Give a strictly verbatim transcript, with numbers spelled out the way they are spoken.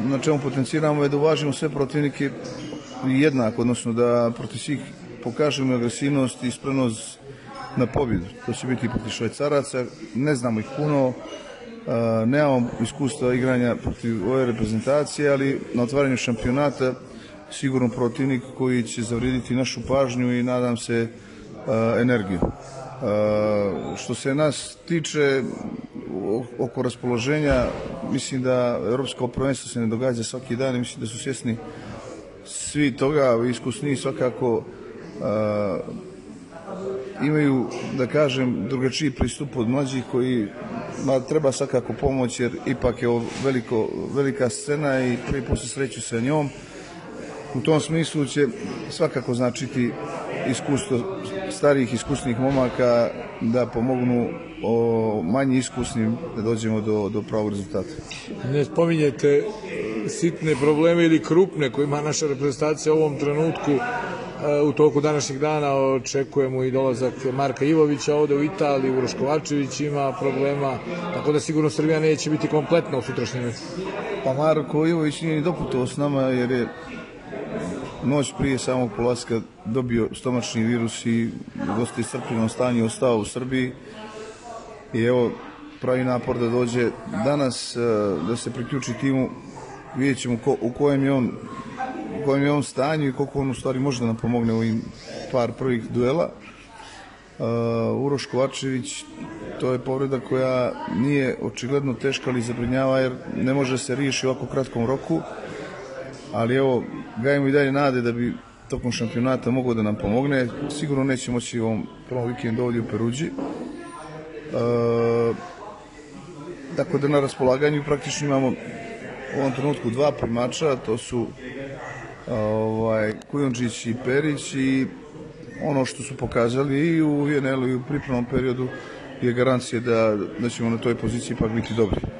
na čemu potenciramo je da uvažimo sve protivnike jednako, odnosno da protiv svih pokažemo agresivnost i spremnost na pobjedu. To će biti i protiv Švajcaraca, ne znamo ih puno, nemamo iskustva igranja protiv ove reprezentacije, ali na otvaranju šampionata sigurno protivnik koji će zavrijediti našu pažnju i nadam se energiju. Što se nas tiče oko raspoloženja, mislim da evropsko prvenstvo se ne događa svaki dan i mislim da su svjesni svi toga, iskusni svakako imaju, da kažem, drugačiji pristup od mlađih koji treba svakako pomoć, jer ipak je ovo veliko, velika scena i prvi put se sreću sa njom. U tom smislu će svakako značiti iskustvo starijih iskusnih momaka da pomognu o manji iskusnim da dođemo do, do pravog rezultata. Ne spominjete sitne probleme ili krupne koje ima naša reprezentacija u ovom trenutku. U toku današnjeg dana očekujemo i dolazak Marka Ivovića ovde u Italiji, Uroš Kovačević ima problema, tako da sigurno Srbija neće biti kompletna u sutrašnjem meču. Pa Marko Ivović nije ni doputovao s nama jer je noć prije samog polaska dobio stomačni virus i u dosta iscrpljenom stanju ostao u Srbiji i evo pravi napor da dođe danas, da se priključi timu. Vidjet ćemo ko, u kojem je on u kojem je on stanju i koliko on u stvari može da nam pomogne u ovim par prvih duela. Uh, Uroš Kovačević, to je povreda koja nije očigledno teška, ali zabrinjava jer ne može se riješiti u ovako kratkom roku, ali evo, gajimo i dalje nade da bi tokom šampionata mogao da nam pomogne. Sigurno neće moći u ovom prvom vikendu ovdje u Peruđi. Uh, tako da na raspolaganju praktično imamo u ovom trenutku dva primača, to su ovaj, Kujundžić i Perić, i ono što su pokazali i u Vienelu i u pripremnom periodu je garancija da, da ćemo na toj poziciji pak biti dobri.